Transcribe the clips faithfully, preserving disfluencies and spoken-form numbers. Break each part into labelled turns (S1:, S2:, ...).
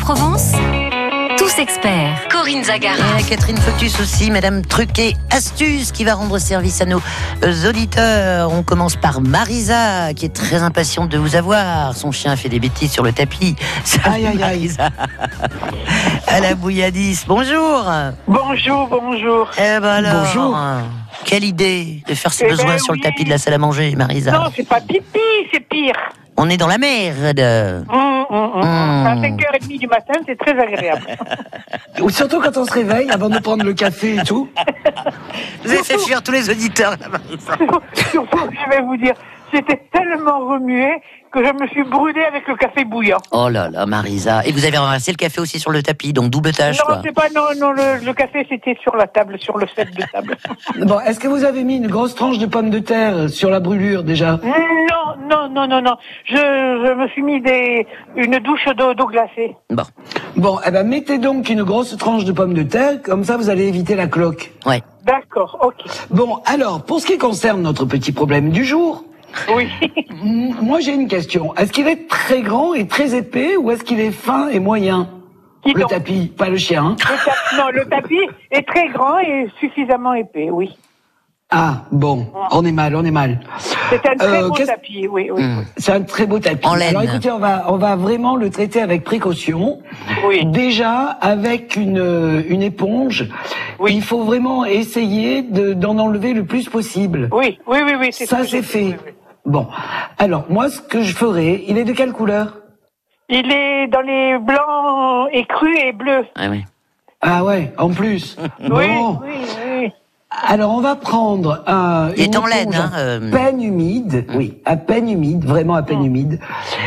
S1: Provence, tous experts. Corinne Zagara.
S2: Et Catherine Fotus aussi, Madame Truquet Astuce, qui va rendre service à nos auditeurs. On commence par Marisa, qui est très impatiente de vous avoir. Son chien fait des bêtises sur le tapis. Salut, aïe, aïe, Marisa. À la bouilladisse. Bonjour.
S3: Bonjour, bonjour.
S2: Eh ben alors,
S3: bonjour.
S2: Quelle idée de faire ses
S3: eh
S2: besoins
S3: ben
S2: sur
S3: oui.
S2: le tapis de la salle à manger, Marisa.
S3: Non, c'est pas pipi, c'est pire.
S2: On est dans la merde.
S3: Mmh, mmh, mmh.
S2: Mmh.
S3: À cinq heures trente du matin, c'est très agréable.
S4: Surtout quand on se réveille, avant de prendre le café et tout.
S2: Vous avez fait fuir tous les auditeurs, là, Marisa.
S3: Surtout, je vais vous dire, j'étais tellement remuée que je me suis brûlée avec le café bouillant.
S2: Oh là là, Marisa. Et vous avez renversé le café aussi sur le tapis, donc double tâche,
S3: Non,
S2: quoi.
S3: c'est pas, non, non, le, le café c'était sur la table, sur le set de table.
S4: Bon, est-ce que vous avez mis une grosse tranche de pommes de terre sur la brûlure déjà?
S3: Non, non, non, non, non. Je, je me suis mis des, une douche d'eau, d'eau glacée.
S2: Bon,
S4: Bon, eh ben mettez donc une grosse tranche de pommes de terre, comme ça vous allez éviter la cloque.
S2: ouais.
S3: D'accord, ok.
S4: Bon, alors, pour ce qui concerne notre petit problème du jour,
S3: Oui.
S4: m- moi j'ai une question. Est-ce qu'il est très grand et très épais, ou est-ce qu'il est fin et moyen?
S3: Qui
S4: Le
S3: donc
S4: tapis, pas le chien. Hein.
S3: Le tapis, non, le tapis est très grand et suffisamment épais, oui.
S4: Ah, bon, on est mal, on est mal.
S3: C'est un très
S4: Euh,
S3: beau
S4: qu'est-ce-
S3: tapis, oui, oui.
S2: Mmh.
S4: C'est un très beau tapis.
S2: En laine.
S4: Alors écoutez, on va, on va vraiment le traiter avec précaution.
S3: Oui.
S4: Déjà, avec une, une éponge,
S3: Oui.
S4: il faut vraiment essayer de, d'en enlever le plus possible.
S3: Oui, oui, oui, oui. C'est
S4: Ça,
S3: ce que
S4: c'est
S3: j'ai
S4: fait.
S3: oui, oui.
S4: Bon. Alors, moi, ce que je ferai, il est de quelle couleur?
S3: Il est dans les blancs et crus et bleus.
S2: Ouais, ouais.
S4: Ah ouais, en plus.
S3: Oui,
S4: Bon.
S3: oui, oui.
S4: Alors, on va prendre un,
S2: Il est
S4: une
S2: en laine,
S4: éponge
S2: hein,
S4: à
S2: euh.
S4: peine humide. Oui, à peine humide, vraiment à peine humide.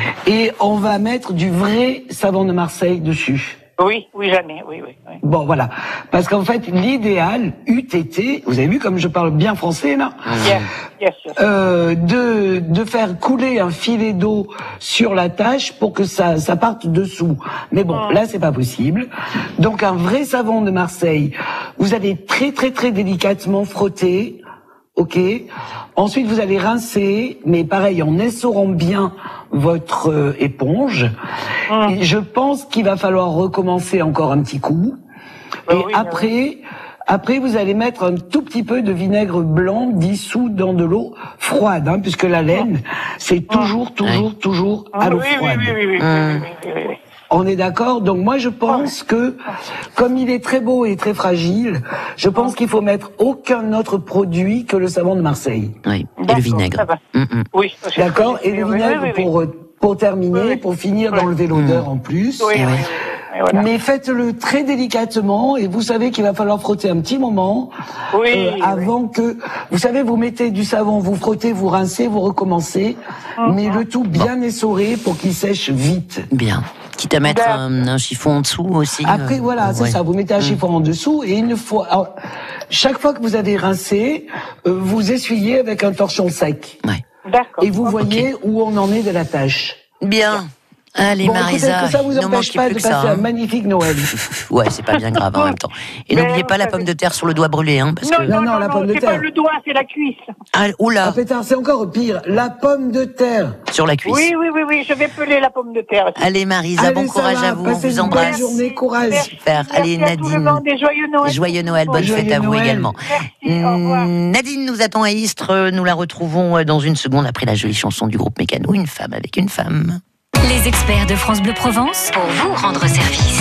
S4: Et on va mettre du vrai savon de Marseille dessus.
S3: Oui, oui, j'en ai, oui, oui, oui.
S4: Bon, voilà. Parce qu'en fait, l'idéal eût été, vous avez vu comme je parle bien français, là,
S3: Yes, yes, yes.
S4: euh, de, de faire couler un filet d'eau sur la tâche pour que ça, ça parte dessous. Mais bon, là, c'est pas possible. Donc, un vrai savon de Marseille, vous allez très, très, très délicatement frotter. Ok. Ensuite, vous allez rincer, mais pareil, en essorant bien votre euh, éponge.
S3: Hum.
S4: Et je pense qu'il va falloir recommencer encore un petit coup.
S3: Bah
S4: Et
S3: oui,
S4: après, après, vous allez mettre un tout petit peu de vinaigre blanc dissous dans de l'eau froide, hein, puisque la laine, c'est toujours, toujours, toujours à
S3: Ah,
S4: l'eau
S3: oui, oui,
S4: froide.
S3: oui, oui, oui, oui,
S2: Hum.
S3: oui, oui, oui, oui.
S4: On est d'accord? Donc moi je pense que, comme il est très beau et très fragile, je pense qu'il faut mettre aucun autre produit que le savon de Marseille.
S2: Oui. Et le
S3: D'accord,
S2: vinaigre.
S3: ça va.
S2: Hum, hum.
S3: Oui. c'est
S4: D'accord?
S3: ce que
S4: Et
S3: j'ai
S4: le
S3: fait. Oui,
S4: vinaigre
S3: oui, oui,
S4: pour, euh, pour terminer,
S3: Oui, oui.
S4: pour finir
S3: Oui.
S4: d'enlever l'odeur en plus.
S3: Oui, oui,
S2: Eh
S3: oui,
S2: ouais.
S3: oui, oui, voilà.
S4: Mais faites-le très délicatement et vous savez qu'il va falloir frotter un petit moment
S3: Oui,
S4: euh,
S3: oui.
S4: avant que... Vous savez, vous mettez du savon, vous frottez, vous rincez, vous recommencez,
S3: Mhm.
S4: mais le tout bien essoré pour qu'il sèche vite.
S2: Bien. Quitte à mettre
S3: D'accord.
S2: un, un chiffon en dessous aussi.
S4: Après,
S2: euh,
S4: voilà, c'est
S2: ouais.
S4: ça. Vous mettez un chiffon en dessous et une fois, alors, chaque fois que vous avez rincé, euh, vous essuyez avec un torchon sec
S2: Ouais.
S3: D'accord.
S4: et vous voyez où on en est de la tâche.
S2: Bien. Allez,
S4: Bon, écoutez,
S2: Marisa,
S4: que ça vous
S2: il ne
S4: empêche
S2: manque
S4: pas
S2: plus
S4: de
S2: que ça.
S4: passer un
S2: hein.
S4: magnifique Noël.
S2: Ouais, c'est pas bien grave en même temps. Et
S3: Mais
S2: n'oubliez
S3: vous
S2: pas la
S3: savez-
S2: pomme de terre sur le doigt brûlé, hein, parce
S3: Non,
S2: que.
S3: non,
S4: Non,
S3: non,
S4: non, la
S3: non,
S4: pomme de
S3: c'est
S4: terre.
S3: pas le doigt, c'est la cuisse.
S2: Ah, oula,
S4: Ah pétard, c'est encore pire. La pomme de terre.
S2: sur la cuisse.
S3: Oui, oui, oui, oui, je vais peler la pomme de terre.
S2: Allez, Marisa,
S4: Allez,
S2: bon
S4: ça
S2: courage
S4: va,
S2: à vous.
S4: passez
S2: On vous
S4: une bonne
S2: embrasse.
S4: journée, courage.
S3: Merci,
S2: Super. Allez,
S3: merci à tout le
S2: Nadine.
S3: monde et joyeux Noël.
S2: Joyeux Noël, bonne
S4: Joyeux
S2: fête à vous
S4: Noël.
S2: également.
S3: Merci, au revoir.
S2: Hum, Nadine nous attend à Istres. Nous la retrouvons dans une seconde après la jolie chanson du groupe Mécano, Une femme avec une femme.
S1: Les experts de France Bleu Provence pour vous rendre service.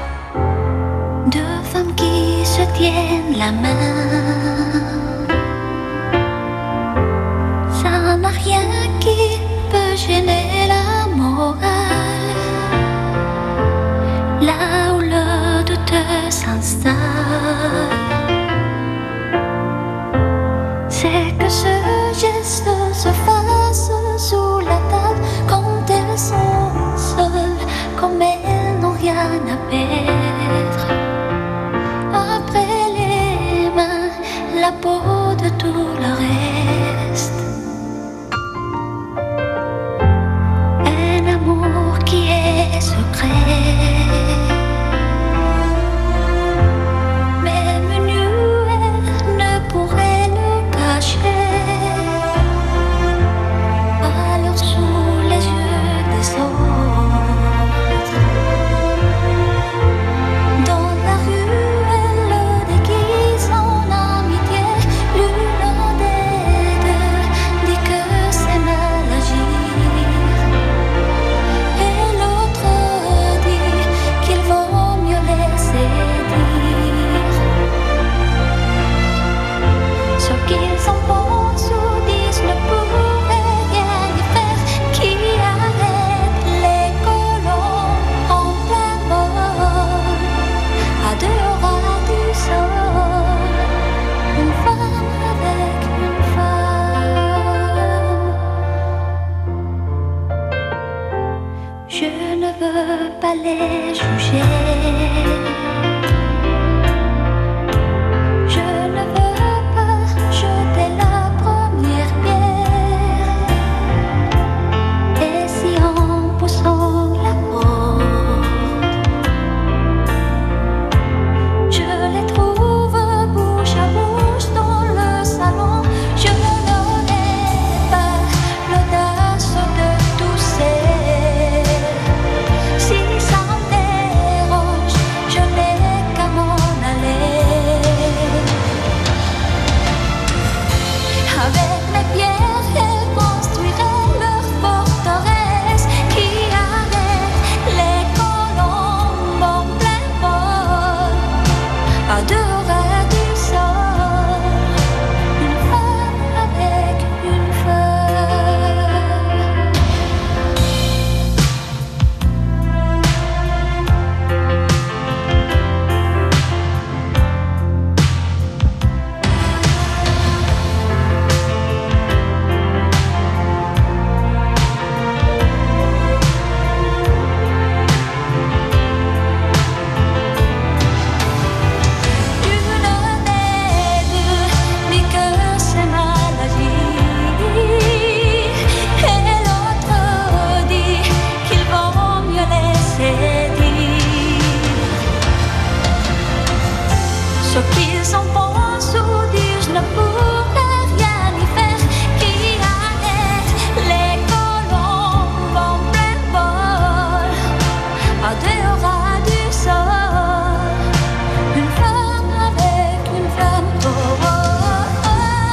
S5: Deux femmes qui se tiennent la main, ça n'a rien qui peut gêner la morale. Là où le doute s'installe, c'est que ce geste se fasse sous la table quand elles sont seules, comme elles n'ont rien à perdre. Après les mains, la peau de tout le reste. Un amour qui est secret. Même nuée ne pourrait le cacher. Alors sous les yeux des autres, juger. Je ne veux pas jeter la première pierre. Et si en poussant la porte, je les trouve bouche à bouche dans le salon, je n'aurai pas l'audace de tousser. Si ça me dérange, je n'ai qu'à m'en aller. Avec mes pierres, elles construiraient leur forteresse qui arrête les colombes en plein vol. À deux ras du sol, une femme avec une feuille. L'une des deux dit que c'est maladie, et l'autre dit qu'il vaut mieux laisser dire ce qu'ils en pensent ou disent. Je ne pourrais rien y faire qui arrête les colombes en plein vol. À deux ras du sol, une femme avec une femme. Oh, oh, oh,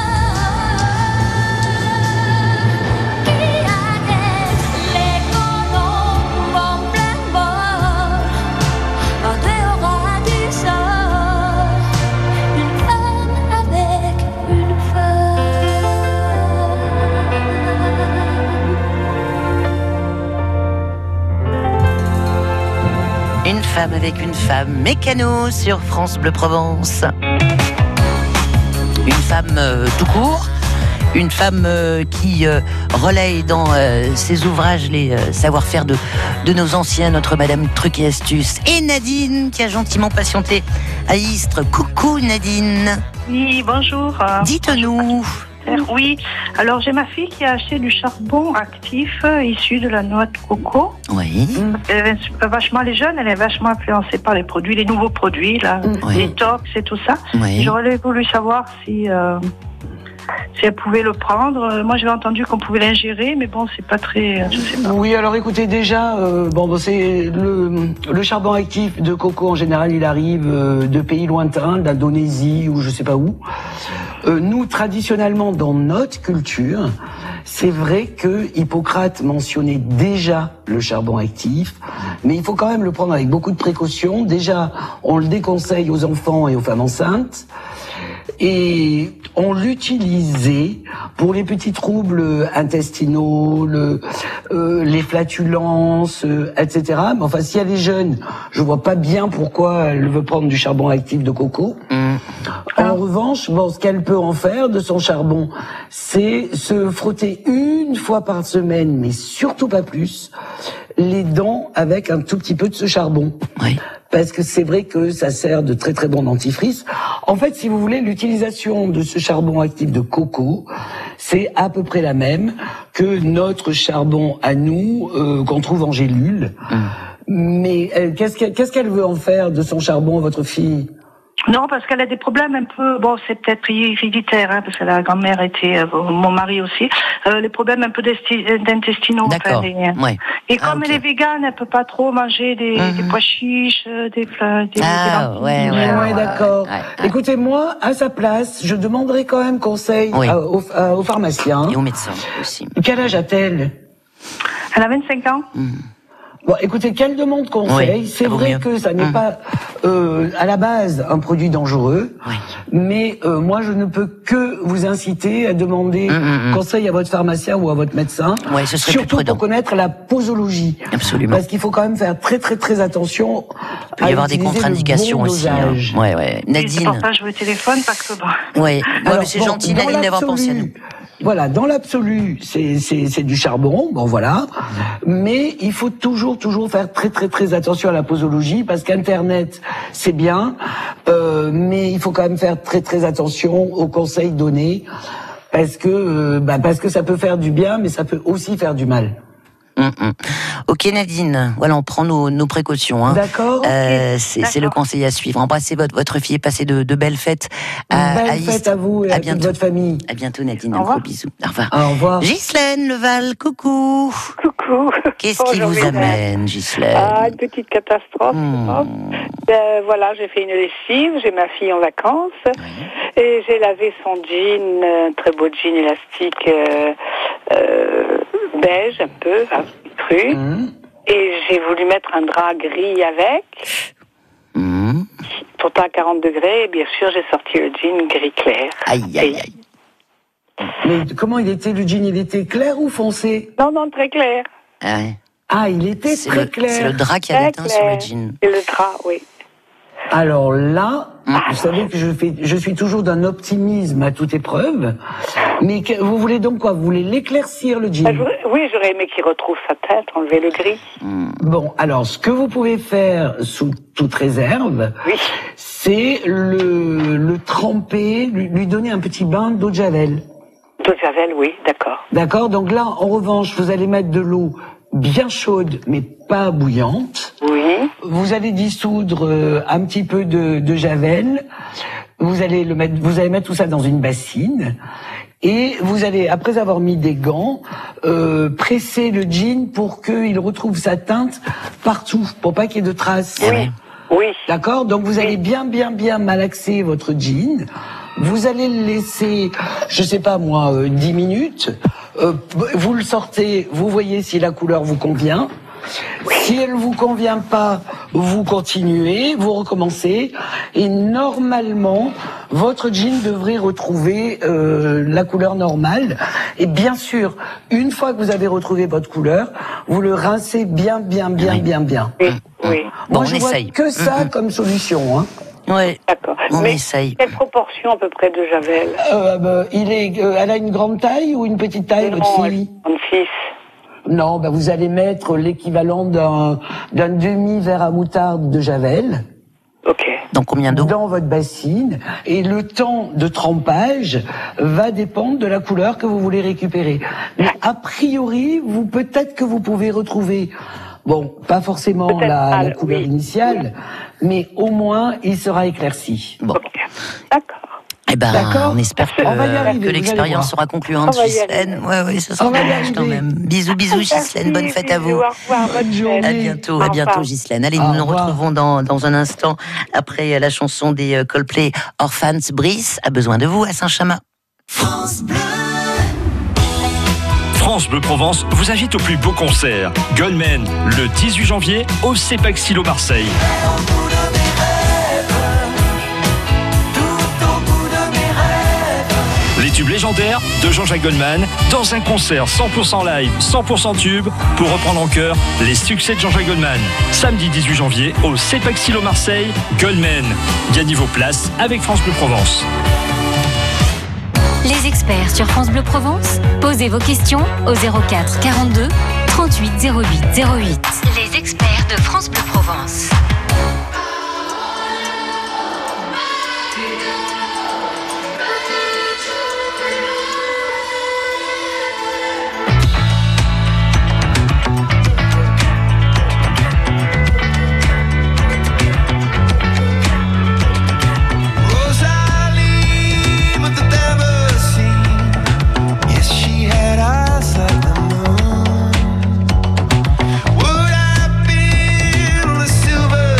S5: oh. Qui arrête les colombes en plein vol. À deux ras du sol, une femme avec une femme.
S2: Une femme avec une femme, Mécano sur France Bleu Provence. Une femme euh, tout court, une femme euh, qui euh, relaye dans euh, ses ouvrages les euh, savoir-faire de, de nos anciens, notre Madame Truc et Astuce. Et Nadine qui a gentiment patienté à Istres. Coucou Nadine,
S6: Oui, bonjour. Euh,
S2: dites-nous.
S6: Oui, alors j'ai ma fille qui a acheté du charbon actif euh, issu de la noix de coco.
S2: Oui.
S6: Elle est vachement, elle est jeune, elle est vachement influencée par les produits, les nouveaux produits, là,
S2: Oui.
S6: les tox et tout ça.
S2: Oui.
S6: J'aurais voulu savoir si, euh, si elle pouvait le prendre. Euh, Moi, j'avais entendu qu'on pouvait l'ingérer, mais bon, c'est pas très, euh, je sais pas.
S4: Oui, alors écoutez, déjà, euh, bon, bon, c'est le, le charbon actif de coco, en général, il arrive euh, de pays lointains, d'Indonésie ou je sais pas où. Euh, nous, traditionnellement, dans notre culture, c'est vrai que Hippocrate mentionnait déjà le charbon actif, mais il faut quand même le prendre avec beaucoup de précaution. Déjà, on le déconseille aux enfants et aux femmes enceintes. Et on l'utilisait pour les petits troubles intestinaux, le, euh, les flatulences, euh, et cetera. Mais enfin, si elle est jeune, je vois pas bien pourquoi elle veut prendre du charbon actif de coco.
S2: Mmh.
S4: En revanche, bon, ce qu'elle peut en faire de son charbon, c'est se frotter une fois par semaine, mais surtout pas plus, les dents avec un tout petit peu de ce charbon.
S2: Oui.
S4: Parce que c'est vrai que ça sert de très très bon dentifrice. En fait, si vous voulez, l'utilisation de ce charbon actif de coco, c'est à peu près la même que notre charbon à nous, euh, qu'on trouve en gélule. Mmh. Mais euh, qu'est-ce qu'elle, qu'est-ce qu'elle veut en faire de son charbon, votre fille ?
S6: Non, parce qu'elle a des problèmes un peu, bon, c'est peut-être héréditaire, hein, parce que la grand-mère était, euh, mon mari aussi, euh, les problèmes un peu d'intestinaux.
S2: D'accord.
S6: Enfin, des,
S2: Ouais.
S6: Et comme
S2: Ah, okay.
S6: elle est végane, elle peut pas trop manger des,
S2: mmh.
S6: des pois chiches, des fleurs, des,
S2: ah,
S6: des
S2: ouais, ouais,
S4: Ouais,
S2: ouais,
S4: d'accord.
S2: Ouais, ouais.
S4: Écoutez, moi, à sa place, je demanderais quand même conseil
S2: Oui.
S4: à, au, à, au pharmacien.
S2: Et au médecin aussi.
S4: Quel âge a-t-elle ?
S6: Elle a vingt-cinq ans.
S2: Mmh.
S4: Bon, écoutez, qu'elle demande conseil.
S2: Oui,
S4: c'est
S2: ça vaut
S4: vrai
S2: mieux.
S4: que ça n'est
S2: Mmh.
S4: pas euh, à la base un produit dangereux,
S2: Oui.
S4: mais euh, moi je ne peux que vous inciter à demander
S2: Mmh, mmh.
S4: conseil à votre pharmacien ou à votre médecin,
S2: Ouais, ce serait plus
S4: surtout
S2: prudent.
S4: pour connaître la posologie.
S2: Absolument.
S4: Parce qu'il faut quand même faire très très très attention.
S2: Il peut y
S4: à
S2: avoir des
S4: utiliser le
S2: contre-indications
S4: bon
S2: aussi. Hein.
S4: dosage.
S2: Ouais, ouais.
S6: Et c'est
S2: Nadine.
S6: pour ça que je vous téléphone, parce que bon.
S2: Ouais. Ouais,
S4: Alors,
S2: mais c'est
S4: bon,
S2: gentil,
S4: dans
S2: Nadine, d'avoir pensé à nous.
S4: l'absolu, Voilà, dans l'absolu, c'est, c'est, c'est du charbon, bon voilà. Mais il faut toujours, toujours faire très, très, très attention à la posologie, parce qu'Internet, c'est bien, euh, mais il faut quand même faire très, très attention aux conseils donnés, parce que, euh, bah, parce que ça peut faire du bien, mais ça peut aussi faire du mal.
S2: Hum, hum. Ok Nadine, voilà, on prend nos, nos précautions. Hein.
S4: D'accord.
S2: Euh, c'est, c'est le conseil à suivre. Embrassez votre, votre fille et passez de, de belles fêtes. À,
S4: Belle
S2: à Istres.
S4: fête à vous et à,
S2: à
S4: toute
S2: bientôt.
S4: votre famille.
S2: À bientôt Nadine,
S6: Au
S2: un
S6: revoir.
S2: gros bisou. Au revoir.
S4: Au revoir.
S2: Ghislaine Leval, coucou.
S7: Coucou.
S2: Qu'est-ce qui
S7: Bonjour,
S2: vous
S7: Ghislaine.
S2: amène, Ghislaine?
S7: Ah, une petite catastrophe.
S2: Hmm.
S7: je pense. Euh, voilà, j'ai fait une lessive, j'ai ma fille en vacances et j'ai lavé son jean, euh, un très beau jean élastique euh, euh, beige un peu, hein, cru.
S4: Mmh.
S7: Et j'ai voulu mettre un drap gris avec,
S2: Hum.
S7: pourtant à quarante degrés. Et bien sûr, j'ai sorti le jean gris clair.
S2: Aïe, aïe, aïe.
S4: Mais comment il était, le jean? Il était clair ou foncé?
S7: Non, non, très clair.
S2: Ah ouais.
S4: Ah, il était
S2: C'est
S4: très
S2: le,
S4: clair.
S2: c'est le drap qui
S7: Très
S2: avait teint sur le
S7: clair.
S2: jean.
S7: Et le drap, oui.
S4: Alors là, vous savez que je fais, je suis toujours d'un optimisme à toute épreuve. Mais que, vous voulez donc quoi? Vous voulez l'éclaircir, le jean?
S7: Ah, j'aurais- oui, j'aurais aimé qu'il retrouve sa tête, enlever le gris.
S4: Bon, alors, ce que vous pouvez faire sous toute réserve,
S7: Oui.
S4: c'est le, le tremper, lui, lui donner un petit bain d'eau de javel.
S7: D'eau de javel, oui, d'accord.
S4: D'accord? Donc là, en revanche, vous allez mettre de l'eau bien chaude, mais pas bouillante.
S7: Oui.
S4: Vous allez dissoudre euh, un petit peu de, de javel. Vous allez le mettre, vous allez mettre tout ça dans une bassine. Et vous allez, après avoir mis des gants, euh, presser le jean pour qu'il retrouve sa teinte partout, pour pas qu'il y ait de traces.
S7: Oui. Oui.
S4: D'accord? Donc vous allez bien, bien, bien malaxer votre jean. Vous allez le laisser, je sais pas moi, euh, dix minutes. Euh, vous le sortez, vous voyez si la couleur vous convient. Si elle vous convient pas, vous continuez, vous recommencez, et normalement, votre jean devrait retrouver euh, la couleur normale. Et bien sûr, une fois que vous avez retrouvé votre couleur, vous le rincez bien, bien, bien, bien, bien.
S7: Oui. Oui.
S2: Bon,
S4: Moi,
S2: on
S4: je vois
S2: essaye.
S4: que ça comme solution. Hein.
S2: Ouais.
S7: D'accord.
S2: On
S7: Mais
S2: essaye.
S7: quelle proportion à peu près de javel?
S4: Euh, bah, il est, euh, elle a une grande taille ou une petite taille, votre
S7: Non,
S4: fille?
S7: trente-six.
S4: Non, bah, vous allez mettre l'équivalent d'un, d'un demi-verre à moutarde de javel
S7: Ok.
S2: Dans combien d'eau?
S4: dans votre bassine, et le temps de trempage va dépendre de la couleur que vous voulez récupérer. Mais a priori, vous peut-être que vous pouvez retrouver, bon, pas forcément
S7: Peut-être
S4: la,
S7: pas,
S4: la couleur
S7: oui.
S4: initiale, mais au moins il sera éclairci.
S2: Bon.
S7: Ok. D'accord.
S2: Eh ben,
S4: D'accord.
S2: on espère que,
S4: On va y arriver,
S2: que
S4: vous allez
S2: l'expérience
S4: voir.
S2: sera concluante,
S7: On va y
S2: Ghislaine.
S7: arriver.
S2: Ouais, ouais, ça sera
S4: On va y
S2: dommage
S4: arriver.
S2: quand même. Bisous, bisous, Ghislaine. Bonne
S7: Merci,
S2: fête à vous.
S7: bisous, Au revoir. Bonne
S4: Bonne
S7: fête.
S4: journée.
S2: À bientôt,
S7: Au
S2: à bientôt,
S7: revoir.
S2: Ghislaine. Allez,
S4: Au
S2: nous nous
S4: revoir.
S2: retrouvons dans, dans un instant après la chanson des euh, Coldplay. Orphans, Brice a besoin de vous à Saint-Chamas.
S8: France Bleu Provence vous invite au plus beau concert. Goldman, le dix-huit janvier, au CEPAC Silo Marseille. Les tubes légendaires de Jean-Jacques Goldman dans un concert cent pour cent live, cent pour cent tube pour reprendre en chœur les succès de Jean-Jacques Goldman. Samedi dix-huit janvier au CEPAC Silo Marseille, Goldman. Gagnez vos places avec France Bleu Provence.
S1: Les experts sur France Bleu Provence, posez vos questions au zéro quatre quarante-deux trente-huit zéro huit zéro huit. Les experts de France Bleu Provence.
S9: Would I be on a silver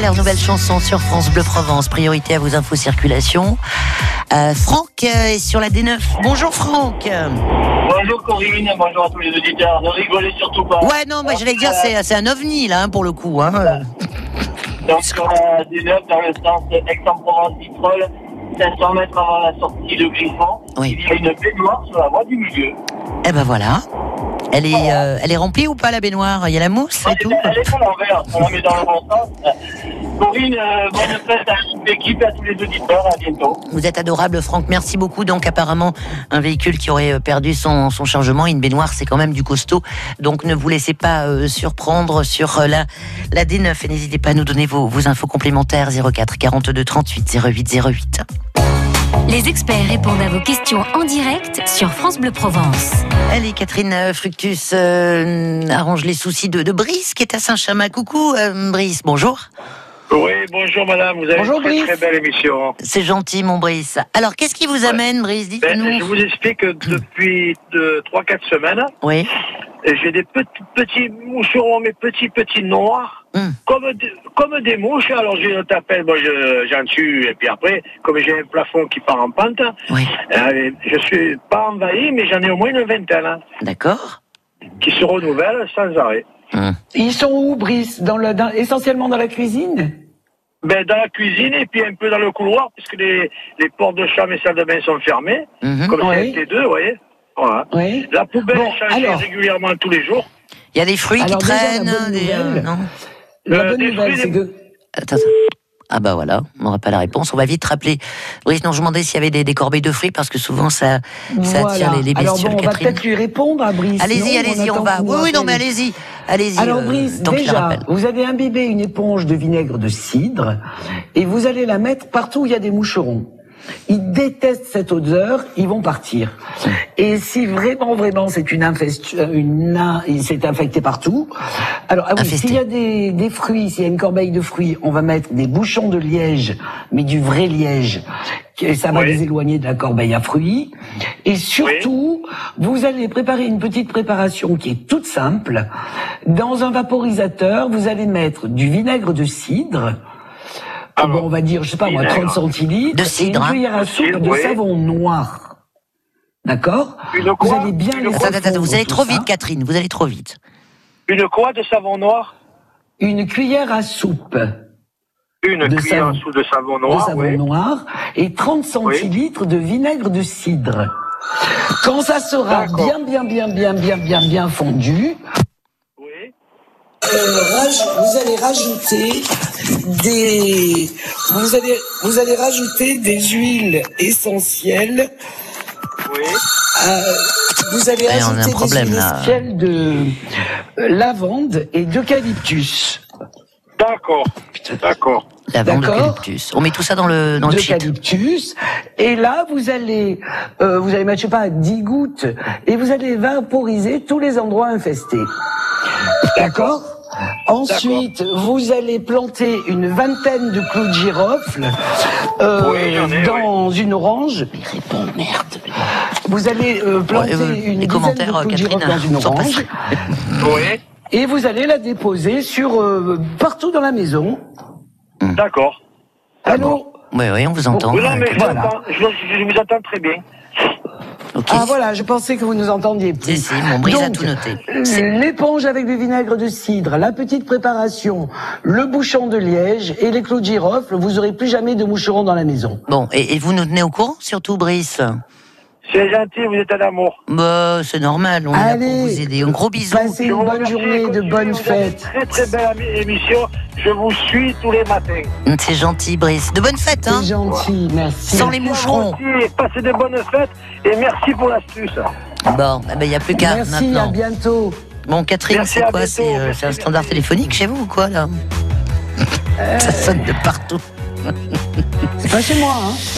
S2: leur nouvelle chanson sur France Bleu Provence. Priorité à vos infos circulation. Euh, Franck est sur la D neuf. Bonjour Franck.
S9: Bonjour Corinne, bonjour à tous les auditeurs. Ne rigolez surtout pas.
S2: Ouais, non, moi j'allais dire, c'est, c'est un ovni là, hein, pour le coup. Hein.
S9: Donc sur la D neuf, dans le sens Aix-en-Provence-Vitrolles, cinq cents mètres avant la sortie de Griffon,
S2: oui.
S9: Il y a une baignoire sur la voie du milieu.
S2: Eh ben voilà. Elle est, euh, elle est remplie ou pas la baignoire? Il y a la mousse et tout?
S9: Elle est à l'envers, on la met dans le bon sens. Corinne, euh, bonne fête à l'équipe et à tous les auditeurs, à bientôt.
S2: Vous êtes adorable Franck, merci beaucoup. Donc apparemment un véhicule qui aurait perdu son, son chargement, une baignoire c'est quand même du costaud. Donc ne vous laissez pas euh, surprendre sur euh, la, la D neuf et n'hésitez pas à nous donner vos, vos infos complémentaires zéro quatre quarante-deux trente-huit zéro huit zéro huit.
S1: Les experts répondent à vos questions en direct sur France Bleu Provence.
S2: Allez, Catherine euh, Fructus euh, arrange les soucis de, de Brice qui est à Saint-Chamas. Coucou euh, Brice, bonjour.
S9: Oui, bonjour madame, vous avez
S4: bonjour,
S9: une très
S4: Brice.
S9: très belle émission.
S2: C'est gentil mon Brice. Alors qu'est-ce qui vous amène Brice? Dites-nous.
S9: Ben, je vous explique que depuis trois quatre semaines,
S2: oui.
S9: j'ai des petits, petits moucherons, mais petits petits noirs,
S2: mm.
S9: comme, des, comme des mouches. Alors je t'appelle, bon, je, j'en tue, et puis après, comme j'ai un plafond qui part en pente,
S2: oui.
S9: euh, je suis pas envahi, mais j'en ai au moins une vingtaine. Hein,
S2: d'accord.
S9: qui se renouvellent sans arrêt.
S2: Mm.
S4: Ils sont où, Brice? Dans le, dans, essentiellement dans la cuisine?
S9: Ben, dans la cuisine et puis un peu dans le couloir, puisque les, les portes de chambre et salles de bain sont fermées,
S2: Mm-hmm.
S9: comme
S4: oui.
S9: c'est T deux, vous voyez. Voilà.
S4: Oui.
S9: La poubelle
S4: Bon,
S9: est changée
S4: alors.
S9: régulièrement tous les jours.
S2: Il y a des fruits
S4: Alors,
S2: qui
S4: déjà,
S2: traînent.
S4: la bonne
S2: des, euh,
S4: nouvelle,
S2: non.
S4: La
S9: Euh,
S4: bonne
S9: des
S4: nouvelle,
S9: fruits,
S4: c'est
S9: des-
S4: que...
S2: Attends, attends. Ah bah voilà, on n'aura pas la réponse. On va vite rappeler. Brice, non, je demandais s'il y avait des, des corbeilles de fruits parce que souvent ça, ça
S4: Voilà.
S2: attire les, les
S4: Alors
S2: bestioles.
S4: bon, on va
S2: Catherine.
S4: peut-être lui répondre à Brice.
S2: Allez-y,
S4: Non,
S2: allez-y, on,
S4: attend
S2: va.
S4: qu'il nous
S2: Oui, oui, non,
S4: rappelle.
S2: mais allez-y, allez-y.
S4: Alors
S2: euh,
S4: Brice,
S2: tant qu'il le
S4: déjà,
S2: rappelle.
S4: vous allez imbiber une éponge de vinaigre de cidre et vous allez la mettre partout où il y a des moucherons. Ils détestent cette odeur, ils vont partir. Et si vraiment, vraiment, c'est une infestation, une, in- il s'est infecté partout. Alors, ah oui,
S2: Infesté.
S4: s'il y a des, des fruits, s'il y a une corbeille de fruits, on va mettre des bouchons de liège, mais du vrai liège. Et ça va
S9: Oui.
S4: les éloigner de la corbeille à fruits. Et surtout, vous allez préparer une petite préparation qui est toute simple. Dans un vaporisateur, vous allez mettre du vinaigre de cidre.
S9: Ah
S4: bon,
S9: bon.
S4: on va dire, je sais pas moi,
S9: Vinaigre.
S4: trente centilitres.
S2: De cidre,
S4: et une
S2: hein.
S4: cuillère à
S9: De
S4: soupe
S9: cidre,
S4: de
S9: oui.
S4: savon noir. D'accord?
S9: Une
S4: Vous
S9: quoi
S4: allez bien
S9: Une
S4: les
S2: Attends, attends, attends, vous
S4: refondre,
S2: allez
S4: tout
S2: trop
S4: ça.
S2: vite, Catherine, vous allez trop vite.
S9: Une quoi de savon noir?
S4: Une cuillère à soupe
S9: Une
S4: De
S9: cuillère en
S4: savon.
S9: dessous de savon
S4: de
S9: noir,
S4: savon
S9: oui.
S4: noir et trente centilitres de vinaigre de cidre. Quand ça sera
S9: D'accord.
S4: bien, bien, bien, bien, bien, bien, bien fondu,
S9: Oui.
S4: Euh, raj- vous allez rajouter des vous allez vous allez rajouter des huiles essentielles.
S9: Oui.
S4: Euh, vous allez
S2: Ouais, on a un
S4: rajouter des
S2: problème,
S4: huiles
S2: là.
S4: essentielles de euh, lavande et d'eucalyptus.
S9: D'accord. D'accord.
S2: Lavande,
S4: D'accord.
S2: eucalyptus. On met tout ça dans le, dans le shit.
S4: D'eucalyptus. Et là, vous allez euh, vous allez mettre, je sais pas, dix gouttes et vous allez vaporiser tous les endroits infestés. D'accord? Ensuite, vous allez planter une vingtaine de clous de girofle euh,
S9: Oui, j'en ai,
S4: dans une orange. Mais réponds, merde. Vous allez euh, planter
S2: Ouais, euh,
S4: une
S2: les
S4: dizaine
S2: commentaires,
S4: de clous de
S2: Catherine,
S4: girofle dans une
S2: sont
S4: orange.
S2: passés.
S9: Oui.
S4: Et vous allez la déposer sur euh, partout dans la maison.
S9: D'accord.
S4: Allô?
S2: Oui, oui, on vous entend.
S9: Oui, non, mais je,
S4: Voilà.
S9: vous entends- je, je vous entends très bien.
S2: Ok.
S4: Ah voilà, je pensais que vous nous entendiez plus.
S2: Si, si, mon Brice a
S4: Donc,
S2: tout noté.
S4: euh,
S2: C'est-
S4: L'éponge avec du vinaigre de cidre, la petite préparation, le bouchon de liège et les clous de girofle, vous aurez plus jamais de moucherons dans la maison.
S2: Bon, et, et vous nous tenez au courant, surtout Brice?
S9: C'est gentil, vous êtes un amour.
S2: Bah, c'est normal, on est là
S4: Allez,
S2: pour vous aider. Un gros bisou.
S4: Passez
S9: Je
S4: une
S9: vous
S4: bonne
S9: remercie,
S4: journée, de
S9: continuez,
S4: bonnes
S9: vous avez une
S4: fêtes.
S9: Très très belle ami- émission. Je vous suis tous les matins.
S2: C'est gentil, Brice. De bonnes fêtes, hein?
S4: C'est gentil, merci.
S2: Sans les moucherons.
S9: Merci, passez de bonnes fêtes et merci pour l'astuce.
S2: Bon, il ben, n'y a plus qu'à
S4: Merci, à
S2: maintenant.
S4: bientôt.
S2: Bon, Catherine,
S9: Merci,
S2: c'est
S9: à
S2: quoi?
S9: bientôt.
S2: C'est euh,
S9: Merci,
S2: c'est un
S9: merci.
S2: standard téléphonique chez vous ou quoi, là? Ça sonne de partout.
S4: C'est pas chez moi, hein.